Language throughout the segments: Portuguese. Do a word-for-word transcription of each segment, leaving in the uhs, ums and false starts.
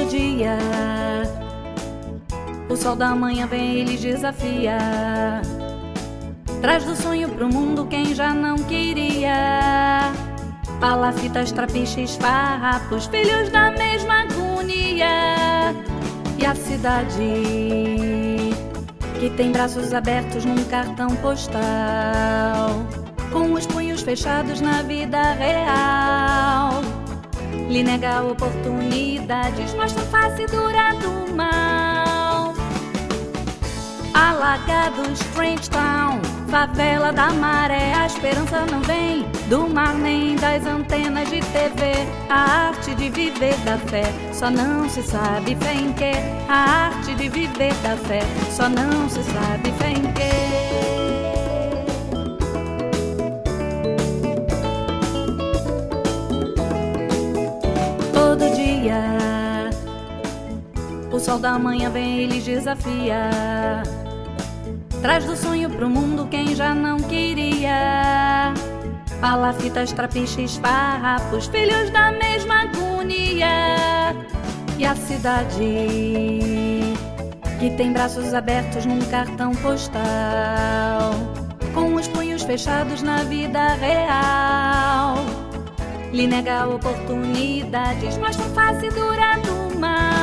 dia o sol da manhã vem e lhes desafia. Traz do sonho pro mundo quem já não queria. Palafitas, trapiches, farrapos, filhos da mesma agonia. E a cidade que tem braços abertos num cartão postal, com os punhos fechados na vida real, lhe nega oportunidades, mostra a face dura do mal. Alagados, Strange Town, favela da maré. A esperança não vem do mar nem das antenas de T V. A arte de viver da fé só não se sabe fé em quê. A arte de viver da fé só não se sabe fé em quê. Todo dia o sol da manhã vem e lhes desafia. Traz do sonho pro mundo quem já não queria. Palafitas, trapiches, farrapos, filhos da mesma agonia. E a cidade que tem braços abertos num cartão postal, com os punhos fechados na vida real, lhe nega oportunidades, mostra a face dura do mal.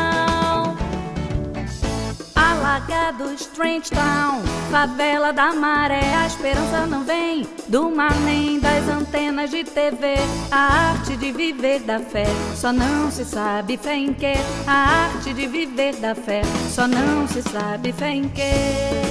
Alagados, Strange Town, favela da maré. A esperança não vem do mar nem das antenas de T V. A arte de viver da fé só não se sabe fé em quê. A arte de viver da fé só não se sabe fé em quê.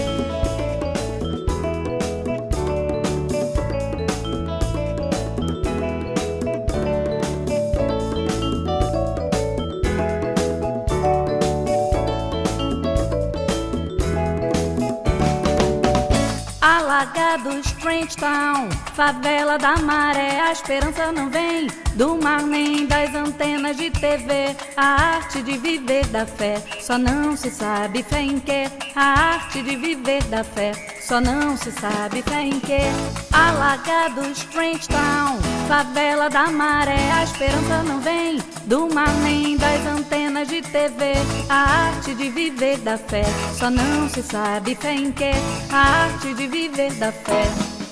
Alagados, Strange Town, favela da maré. A esperança não vem do mar nem das antenas de T V. A arte de viver da fé só não se sabe fé em quê. A arte de viver da fé só não se sabe fé em quê. Alagados, Strange Town, favela da maré. A esperança não vem do mar nem das antenas de T V. A arte de viver da fé só não se sabe fé em quê. A arte de viver da fé.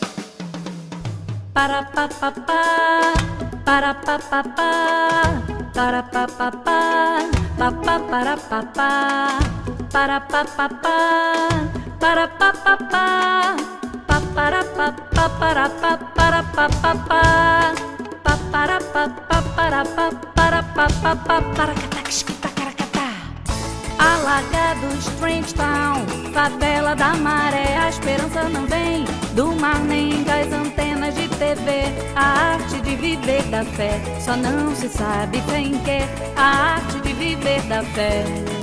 Para pa pa pa, para pa pa pa, para pa pa pa, pa pa para pa pa, para pa pa pa, para pa pa pa, pa para pa pa para pa para pa pa pa, pa para pa pa para pa para pa pa pa para catachisquita caracatá. Alagados, Strange Town, favela da maré. A esperança não vem do mar nem das antenas de T V. A arte de viver da fé só não se sabe fé em quê. A arte de viver da fé.